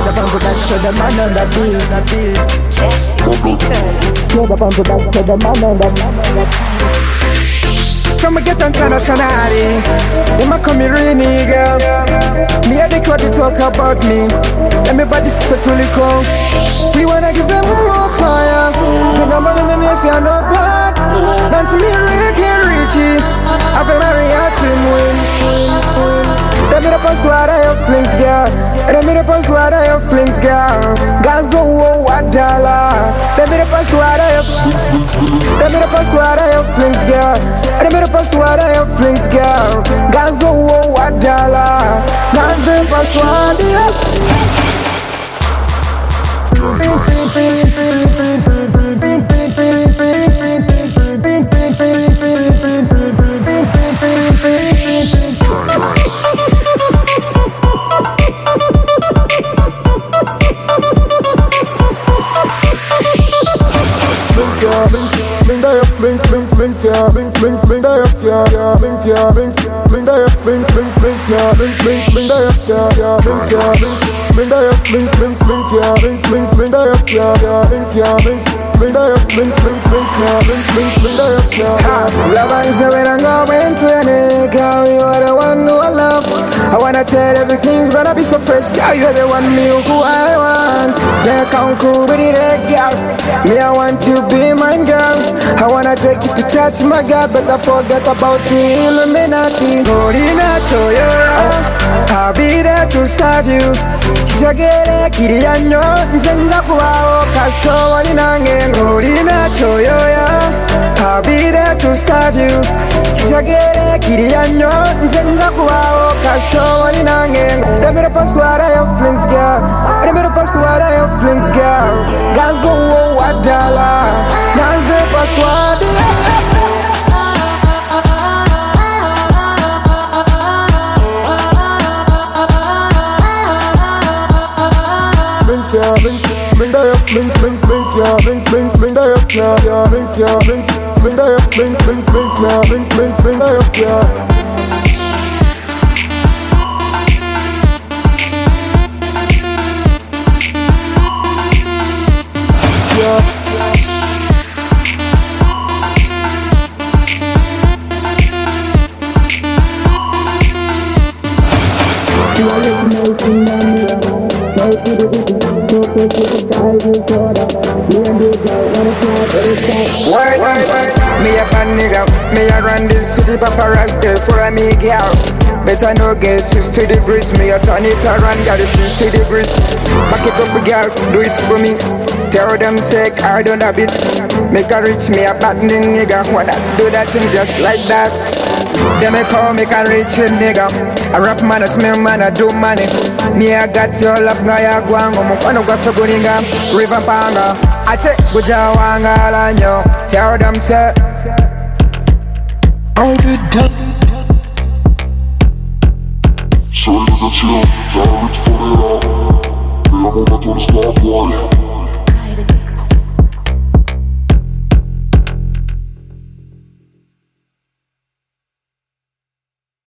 the bumper back, show the man on the beat. Jesse Speakers. Show the bumper back, show the man on the beat. Come get internationally. They might call me Rainy girl. Me and the crowd they talk about me. Everybody speak to Lico. We wanna give them more fire. Sing about them me if you're not bad. Not to me Ricky Richie. I've been married to win. They made up a swat of your flings, girl. They made up a swat of your flings, girl. Gazo Wadala. They made up a swat of your. They made up a swat of your flings, girl. They made up a swat of your flings, girl. Gazo Wadala. Gazo Paswadia. Bling da up, bling, yeah, bling da up, yeah, bling, bling da up, bling, yeah, bling da up, yeah, bling da up, bling, yeah, bling da up, yeah, bling da up, bling, yeah, bling da up, yeah. Love is the way I'm going to any girl, you are the one who I love. I wanna tell everything's gonna be so fresh, girl, you're the one me who I want. Yeah, come cool with it, girl. Me, I want you be mine, girl. I wanna take you to church, my God, but I forget about the Illuminati. Gorina choyo, I'll be there to serve you. Chitagere kiriyanyo, nzenza kuwao kasto walinange. Gorina choyo, I'll be there to serve you. Chitagere kiriyanyo, nzenza kuwao kasto walinange. Remember paswara your flings, girl. Remember paswara your flings, girl. Gazo wadala, gazo paswara. Bling da up, bling, yeah, bling da up, yeah, bling da up, bling, yeah, bling da up, yeah. Me a bad nigga, me a run this city, paparazzi for a me girl. Better no get 60 degrees, me a turn it around, got it 60 degrees. Back it up, girl, do it for me. Tell them say I don't have it. Make a rich, me a bad nigga, wanna do that thing just like that. They may call me a rich nigga. A rap man, a smell man, I do money. Me I got your love, gaya guango, mukano gwa feguringa, river panga. I take Bujawanga lanyo. Tell them say I did that. Sorry to get you, can't reach for it all. Me, I'm on my 20 star boy.